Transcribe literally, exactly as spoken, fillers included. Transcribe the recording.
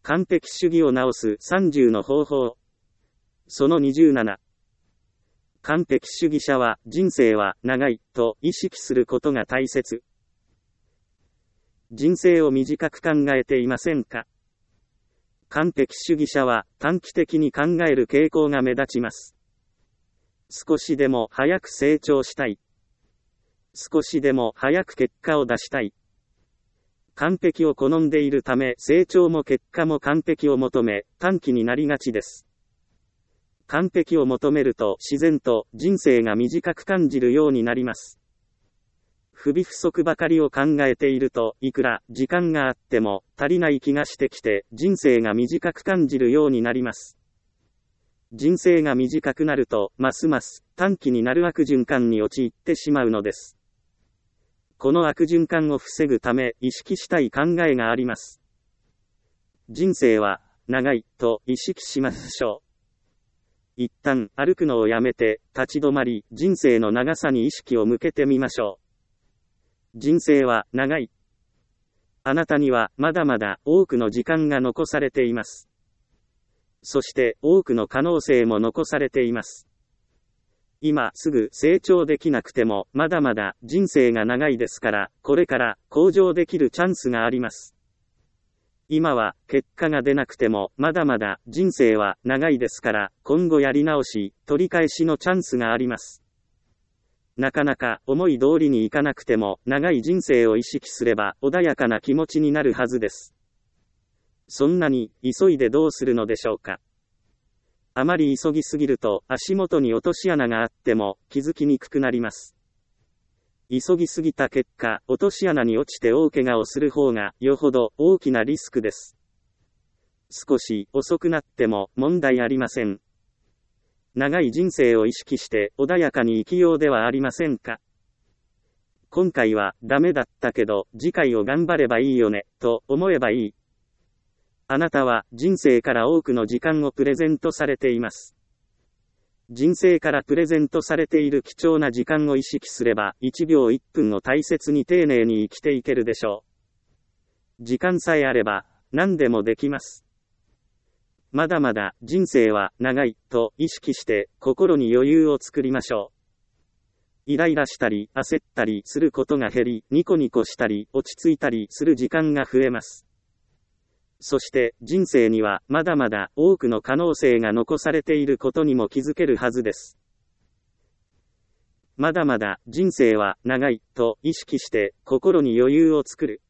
完璧主義を直すさんじゅうの方法。そのにじゅうなな。完璧主義者は人生は長いと意識することが大切。人生を短く考えていませんか？完璧主義者は短期的に考える傾向が目立ちます。少しでも早く成長したい。少しでも早く結果を出したい。完璧を好んでいるため成長も結果も完璧を求め短期になりがちです。完璧を求めると自然と人生が短く感じるようになります。不備不足ばかりを考えているといくら時間があっても足りない気がしてきて人生が短く感じるようになります。人生が短くなるとますます短期になる悪循環に陥ってしまうのです。この悪循環を防ぐため意識したい考えがあります。人生は長いと意識しましょう。一旦歩くのをやめて立ち止まり人生の長さに意識を向けてみましょう。人生は長い。あなたにはまだまだ多くの時間が残されています。そして多くの可能性も残されています。今すぐ成長できなくてもまだまだ人生が長いですから、これから向上できるチャンスがあります。今は結果が出なくてもまだまだ人生は長いですから、今後やり直し、取り返しのチャンスがあります。なかなか思い通りにいかなくても長い人生を意識すれば穏やかな気持ちになるはずです。そんなに急いでどうするのでしょうか。あまり急ぎすぎると足元に落とし穴があっても気づきにくくなります。急ぎすぎた結果、落とし穴に落ちて大怪我をする方がよほど大きなリスクです。少し遅くなっても問題ありません。長い人生を意識して穏やかに生きようではありませんか。今回はダメだったけど次回を頑張ればいいよね、と思えばいい。あなたは人生から多くの時間をプレゼントされています。人生からプレゼントされている貴重な時間を意識すれば、いちびょういっぷんを大切に丁寧に生きていけるでしょう。時間さえあれば、何でもできます。まだまだ人生は長いと意識して心に余裕を作りましょう。イライラしたり焦ったりすることが減り、ニコニコしたり落ち着いたりする時間が増えます。そして人生にはまだまだ多くの可能性が残されていることにも気づけるはずです。まだまだ人生は長いと意識して心に余裕を作る。